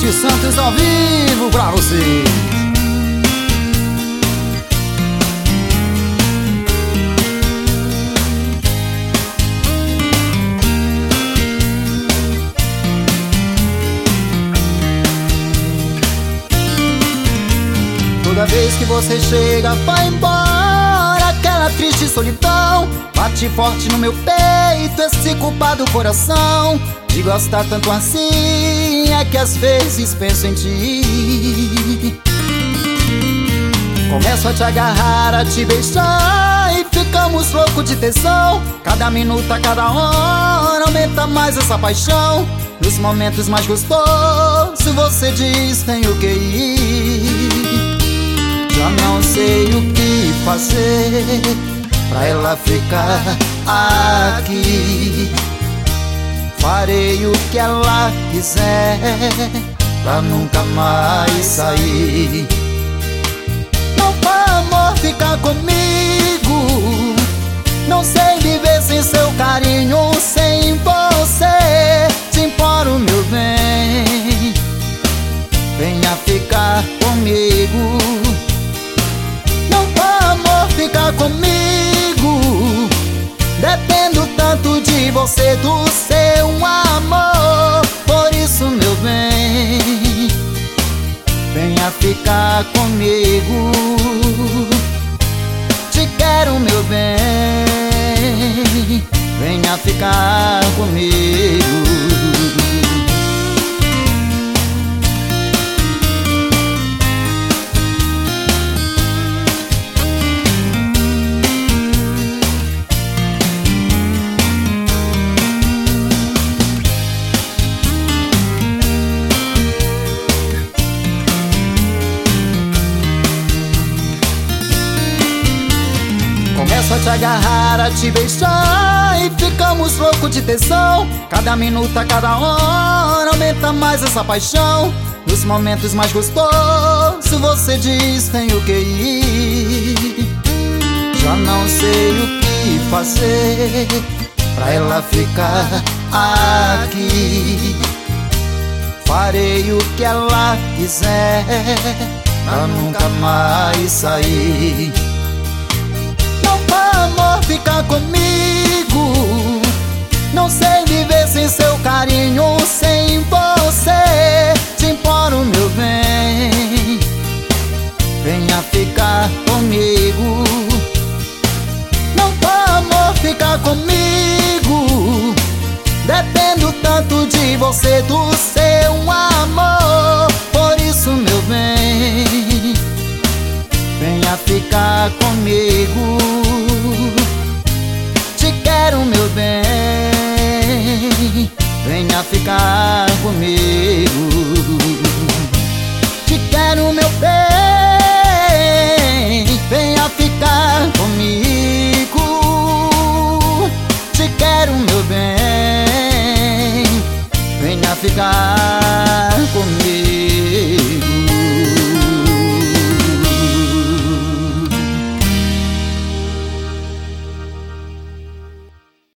Felipe Santos ao vivo pra você. Toda vez que você chega, vai embora aquela triste solidão. Bate forte no meu peito esse culpado coração de gostar tanto assim, é que às vezes penso em ti. Começo a te agarrar, a te beijar e ficamos loucos de tesão. Cada minuto, a cada hora aumenta mais essa paixão. Nos momentos mais gostosos você diz tenho que ir. Já não sei o que fazer pra ela ficar aqui. Farei o que ela quiser pra nunca mais sair. Não vai, amor, ficar comigo. Não sei viver sem seu carinho, sem você. Te imploro, meu bem, venha ficar comigo. Não vai, amor, ficar comigo. Dependo tanto de você, do seu amor. Por isso, meu bem, venha ficar comigo. Te quero, meu bem, venha ficar comigo. Começo a te agarrar, a te beijar e ficamos loucos de tesão. Cada minuto, a cada hora aumenta mais essa paixão. Nos momentos mais gostosos você diz tenho que ir. Já não sei o que fazer pra ela ficar aqui. Farei o que ela quiser pra nunca mais sair. Amor, ficar comigo. Não sei viver sem seu carinho, sem você. Te imploro, meu bem, venha ficar comigo. Não vai, amor, ficar comigo. Dependo tanto de você, do seu amor. Por isso, meu bem, venha ficar comigo. Te quero, meu bem, venha ficar comigo. Te quero, meu bem, venha ficar comigo. Te quero, meu bem, venha ficar